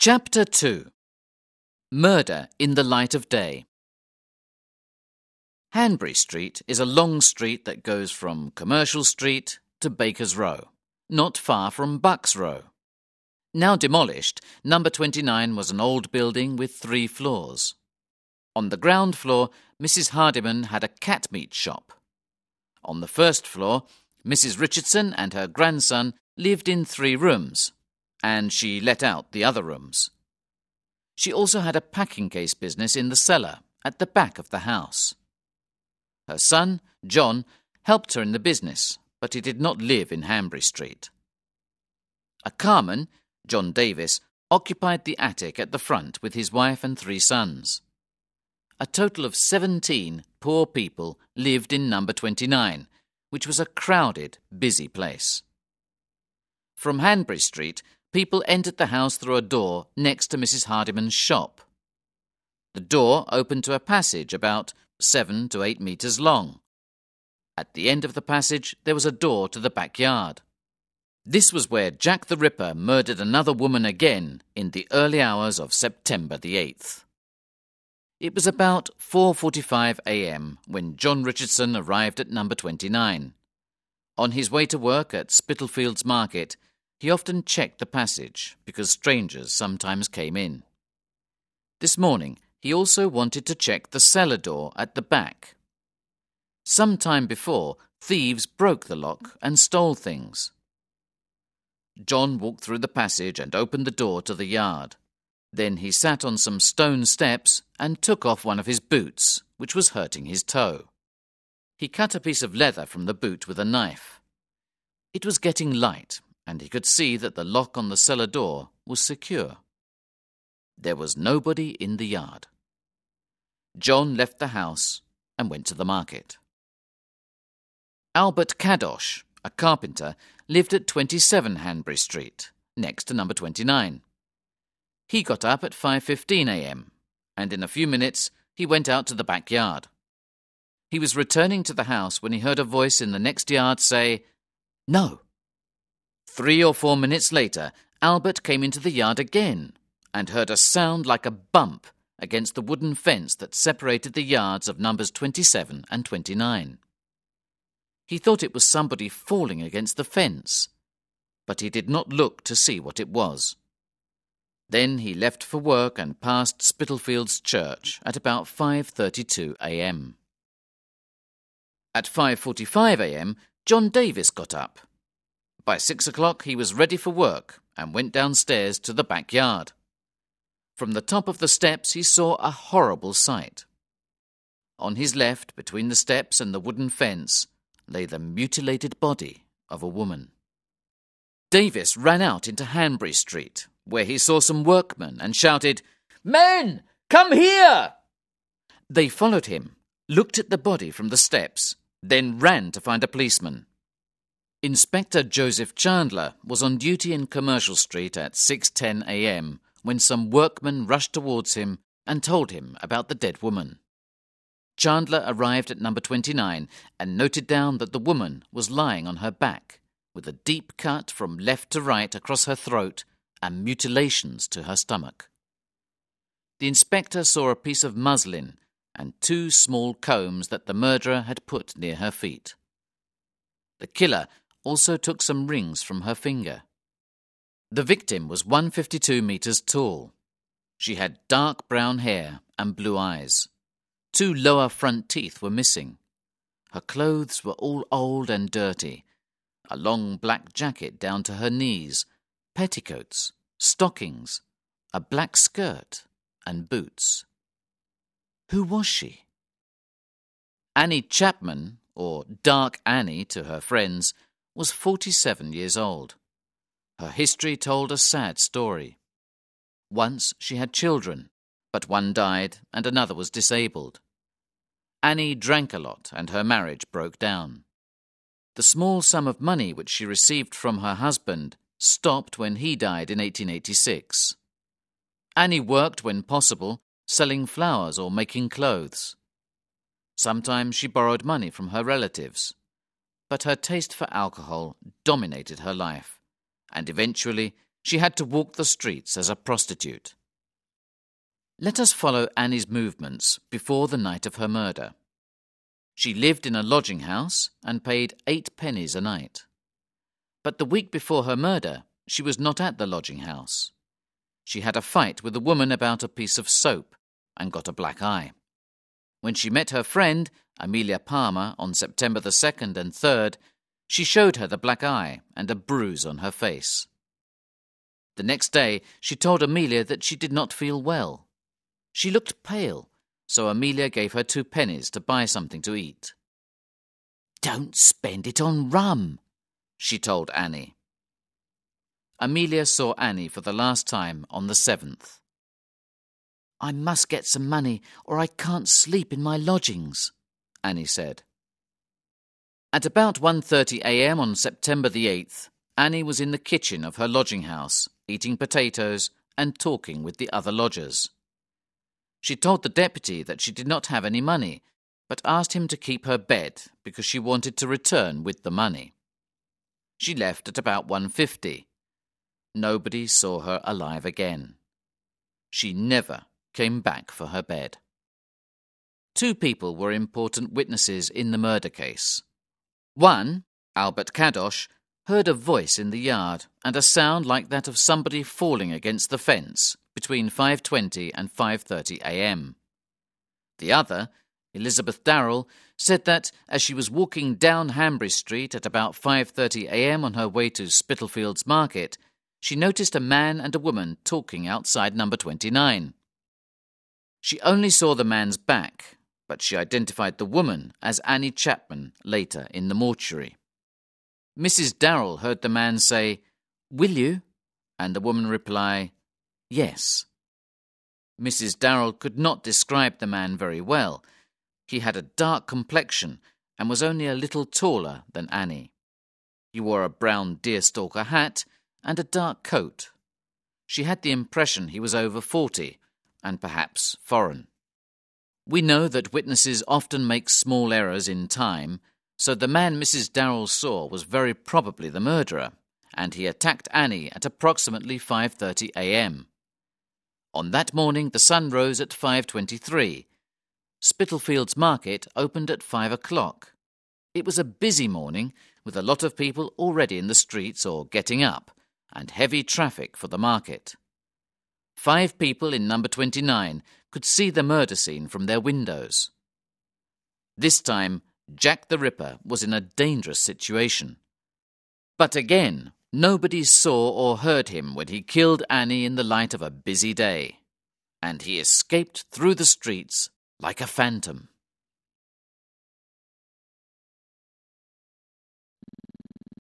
Chapter 2. Murder in the Light of Day. Hanbury Street is a long street that goes from Commercial Street to Baker's Row, not far from Bucks Row. Now demolished, number 29 was an old building with 3 floors. On the ground floor, Mrs. Hardiman had a cat meat shop. On the first floor, Mrs. Richardson and her grandson lived in 3 rooms, and she let out the other rooms. She also had a packing case business in the cellar at the back of the house. Her son, John, helped her in the business, but he did not live in Hanbury Street. A carman, John Davis, occupied the attic at the front with his wife and 3 sons. A total of 17 poor people lived in number 29, which was a crowded, busy place. From Hanbury Street, people entered the house through a door next to Mrs. Hardiman's shop. The door opened to a passage about 7 to 8 metres long. At the end of the passage, there was a door to the backyard. This was where Jack the Ripper murdered another woman again in the early hours of September the 8th. It was about 4:45 a.m. when John Richardson arrived at number 29. On his way to work at Spitalfields Market, he often checked the passage because strangers sometimes came in. This morning, he also wanted to check the cellar door at the back. Some time before, thieves broke the lock and stole things. John walked through the passage and opened the door to the yard. Then he sat on some stone steps and took off one of his boots, which was hurting his toe. He cut a piece of leather from the boot with a knife. It was getting light, and he could see that the lock on the cellar door was secure. There was nobody in the yard. John left the house and went to the market. Albert Kadosh, a carpenter, lived at 27 Hanbury Street, next to number 29. He got up at 5:15 a.m., and in a few minutes he went out to the backyard. He was returning to the house when he heard a voice in the next yard say, "No." 3 or 4 minutes later, Albert came into the yard again and heard a sound like a bump against the wooden fence that separated the yards of numbers 27 and 29. He thought it was somebody falling against the fence, but he did not look to see what it was. Then he left for work and passed Spitalfields Church at about 5:32 a.m. At 5:45 a.m., John Davis got up. By 6 o'clock he was ready for work and went downstairs to the backyard. From the top of the steps he saw a horrible sight. On his left, between the steps and the wooden fence, lay the mutilated body of a woman. Davis ran out into Hanbury Street, where he saw some workmen and shouted, "Men, come here!" They followed him, looked at the body from the steps, then ran to find a policeman. Inspector Joseph Chandler was on duty in Commercial Street at 6:10 a.m. when some workmen rushed towards him and told him about the dead woman. Chandler arrived at number 29 and noted down that the woman was lying on her back, with a deep cut from left to right across her throat and mutilations to her stomach. The inspector saw a piece of muslin and 2 small combs that the murderer had put near her feet. The killer also took some rings from her finger. The victim was 152 meters tall. She had dark brown hair and blue eyes. 2 lower front teeth were missing. Her clothes were all old and dirty. A long black jacket down to her knees, petticoats, stockings, a black skirt, and boots. Who was she? Annie Chapman, or Dark Annie to her friends, was 47 years old. Her history told a sad story. Once she had children, but one died and another was disabled. Annie drank a lot and her marriage broke down. The small sum of money which she received from her husband stopped when he died in 1886. Annie worked when possible, selling flowers or making clothes. Sometimes she borrowed money from her relatives, but her taste for alcohol dominated her life, and eventually She had to walk the streets as a prostitute. Let us follow Annie's movements before the night of her murder. She lived in a lodging house and paid 8 pennies a night. But the week before her murder, she was not at the lodging house. She had a fight with a woman about a piece of soap and got a black eye. When she met her friend, Amelia Palmer, on September the 2nd and 3rd, she showed her the black eye and a bruise on her face. The next day, she told Amelia that she did not feel well. She looked pale, so Amelia gave her 2 pennies to buy something to eat. "Don't spend it on rum," she told Annie. Amelia saw Annie for the last time on the 7th. "I must get some money or I can't sleep in my lodgings," Annie said. At about 1:30 a.m. on September the 8th, Annie was in the kitchen of her lodging house, eating potatoes and talking with the other lodgers. She told the deputy that she did not have any money, but asked him to keep her bed because she wanted to return with the money. She left at about 1:50. Nobody saw her alive again. She never came back for her bed. 2 people were important witnesses in the murder case. One, Albert Kadosh, heard a voice in the yard and a sound like that of somebody falling against the fence between 5:20 and 5:30 a.m. The other, Elizabeth Darrell, said that as she was walking down Hanbury Street at about 5:30 a.m. on her way to Spitalfields Market, she noticed a man and a woman talking outside number 29. She only saw the man's back, but she identified the woman as Annie Chapman later in the mortuary. Mrs. Darrell heard the man say, "Will you?" and the woman reply, "Yes." Mrs. Darrell could not describe the man very well. He had a dark complexion and was only a little taller than Annie. He wore a brown deerstalker hat and a dark coat. She had the impression he was over 40 and perhaps foreign. We know that witnesses often make small errors in time, so the man Mrs. Darrell saw was very probably the murderer, and he attacked Annie at approximately 5:30 a.m. On that morning, the sun rose at 5:23. Spitalfields Market opened at 5 o'clock. It was a busy morning, with a lot of people already in the streets or getting up, and heavy traffic for the market. 5 people in number 29 could see the murder scene from their windows. This time, Jack the Ripper was in a dangerous situation. But again, nobody saw or heard him when he killed Annie in the light of a busy day, and he escaped through the streets like a phantom.